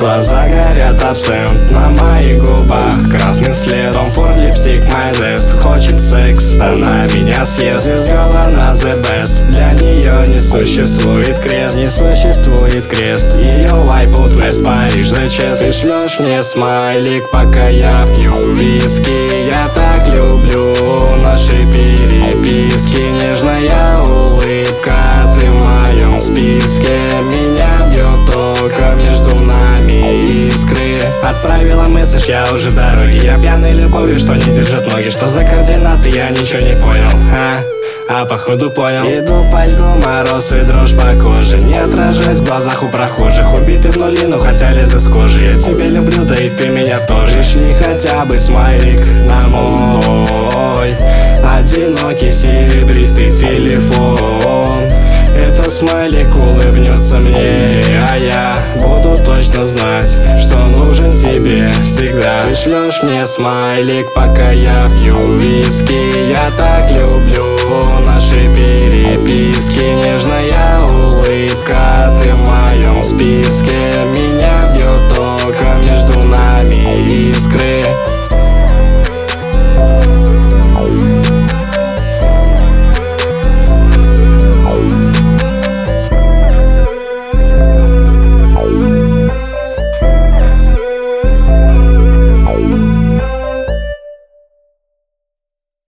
глаза горят абсент, на моих губах красный след. Том Форд, липстик, мой зест. Хочет секс, она меня съест. Из гола на the best. Для нее не существует крест, не существует крест. Ее лайф утвест, Париж за чест. Ты шлешь мне смайлик, пока я пью виски. Я так люблю наши переписки. Нежная улыбка, ты в моем списке. Меня бьет только между нами искры. Отправила месседж, я уже в дороге. Я пьяный любовью, что не держит ноги. Что за координаты, я ничего не понял. А походу понял. Иду по льду, мороз и дрожь по коже. Не отражаясь в глазах у прохожих. Убитый в нули, но хотя лез из кожи. Я тебя люблю, да и ты меня тоже. Шли хотя бы смайлик на мой одинокий серебристый телефон. Этот смайлик улыбнется мне, а я буду точно знать, что нужен тебе всегда. Ты шлешь мне смайлик, пока я пью виски. Я так люблю наши переписки.